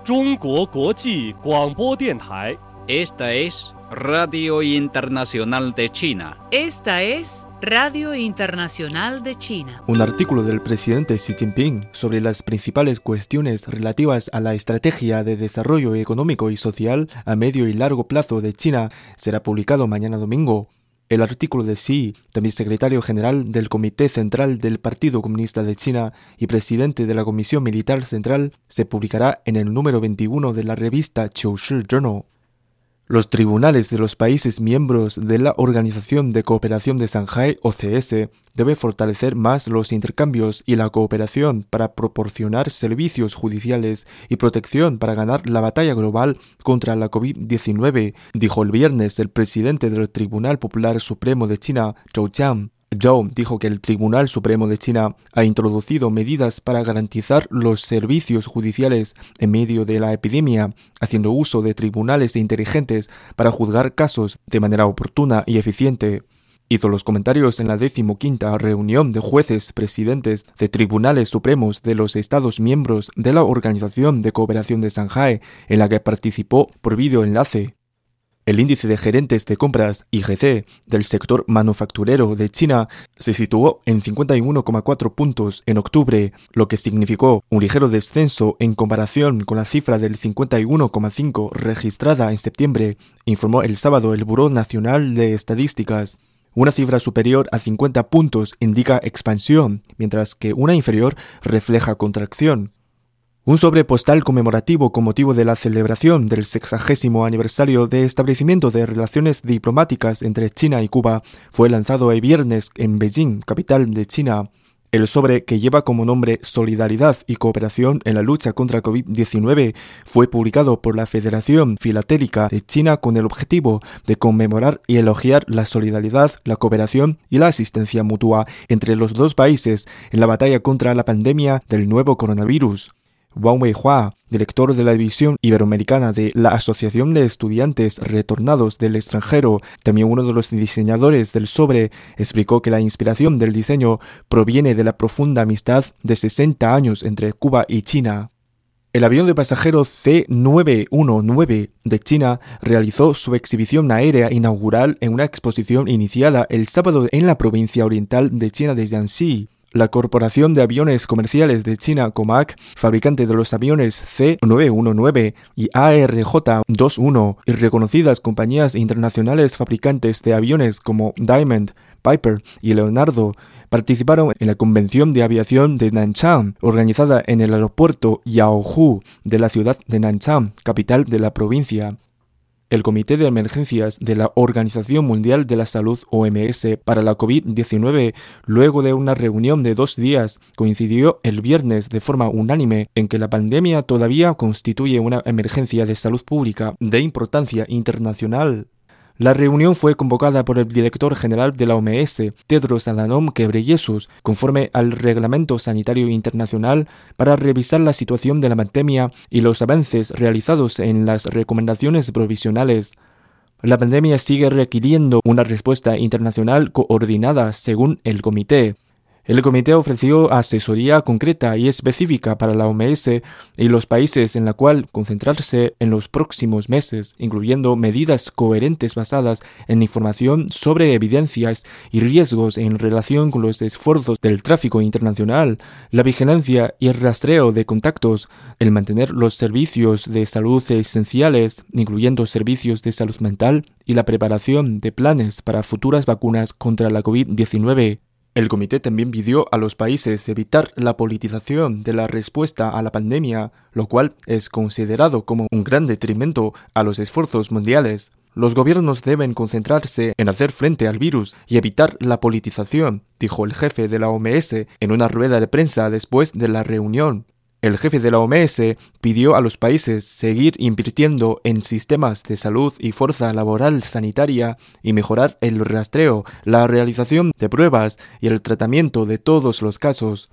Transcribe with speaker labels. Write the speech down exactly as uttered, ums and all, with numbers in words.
Speaker 1: 中国国际广播电台。
Speaker 2: Esta es Radio Internacional de China.
Speaker 3: Esta es Radio Internacional de China.
Speaker 4: Un artículo del presidente Xi Jinping sobre las principales cuestiones relativas a la estrategia de desarrollo económico y social a medio y largo plazo de China será publicado mañana domingo. El artículo de Xi, también secretario general del Comité Central del Partido Comunista de China y presidente de la Comisión Militar Central, se publicará en el número veintiuno de la revista Qiushi Journal. Los tribunales de los países miembros de la Organización de Cooperación de Shanghái, O C S, deben fortalecer más los intercambios y la cooperación para proporcionar servicios judiciales y protección para ganar la batalla global contra la COVID diecinueve, dijo el viernes el presidente del Tribunal Popular Supremo de China, Zhou Jiang. Zhou dijo que el Tribunal Supremo de China ha introducido medidas para garantizar los servicios judiciales en medio de la epidemia, haciendo uso de tribunales inteligentes para juzgar casos de manera oportuna y eficiente. Hizo los comentarios en la decimoquinta reunión de jueces presidentes de tribunales supremos de los Estados miembros de la Organización de Cooperación de Shanghái, en la que participó por videoenlace. El índice de gerentes de compras, I G C, del sector manufacturero de China se situó en cincuenta y uno coma cuatro puntos en octubre, lo que significó un ligero descenso en comparación con la cifra del cincuenta y uno coma cinco registrada en septiembre, informó el sábado el Buró Nacional de Estadísticas. Una cifra superior a cincuenta puntos indica expansión, mientras que una inferior refleja contracción. Un sobre postal conmemorativo con motivo de la celebración del sexagésimo aniversario de establecimiento de relaciones diplomáticas entre China y Cuba fue lanzado el viernes en Beijing, capital de China. El sobre, que lleva como nombre Solidaridad y Cooperación en la lucha contra COVID diecinueve, fue publicado por la Federación Filatélica de China con el objetivo de conmemorar y elogiar la solidaridad, la cooperación y la asistencia mutua entre los dos países en la batalla contra la pandemia del nuevo coronavirus. Wang Weihua, director de la división iberoamericana de la Asociación de Estudiantes Retornados del Extranjero, también uno de los diseñadores del sobre, explicó que la inspiración del diseño proviene de la profunda amistad de sesenta años entre Cuba y China. El avión de pasajeros C nueve uno nueve de China realizó su exhibición aérea inaugural en una exposición iniciada el sábado en la provincia oriental de China de Jiangxi. La Corporación de Aviones Comerciales de China, Comac, fabricante de los aviones C nueve uno nueve y A R J veintiuno, y reconocidas compañías internacionales fabricantes de aviones como Diamond, Piper y Leonardo, participaron en la Convención de Aviación de Nanchang, organizada en el aeropuerto Yaohu de la ciudad de Nanchang, capital de la provincia. El Comité de Emergencias de la Organización Mundial de la Salud, O M S, para la COVID diecinueve, luego de una reunión de dos días, coincidió el viernes de forma unánime en que la pandemia todavía constituye una emergencia de salud pública de importancia internacional. La reunión fue convocada por el director general de la O M S, Tedros Adhanom Ghebreyesus, conforme al Reglamento Sanitario Internacional, para revisar la situación de la pandemia y los avances realizados en las recomendaciones provisionales. La pandemia sigue requiriendo una respuesta internacional coordinada, según el comité. El comité ofreció asesoría concreta y específica para la O M S y los países en la cual concentrarse en los próximos meses, incluyendo medidas coherentes basadas en información sobre evidencias y riesgos en relación con los esfuerzos del tráfico internacional, la vigilancia y el rastreo de contactos, el mantener los servicios de salud esenciales, incluyendo servicios de salud mental, y la preparación de planes para futuras vacunas contra la COVID diecinueve. El comité también pidió a los países evitar la politización de la respuesta a la pandemia, lo cual es considerado como un gran detrimento a los esfuerzos mundiales. Los gobiernos deben concentrarse en hacer frente al virus y evitar la politización, dijo el jefe de la O M S en una rueda de prensa después de la reunión. El jefe de la O M S pidió a los países seguir invirtiendo en sistemas de salud y fuerza laboral sanitaria y mejorar el rastreo, la realización de pruebas y el tratamiento de todos los casos.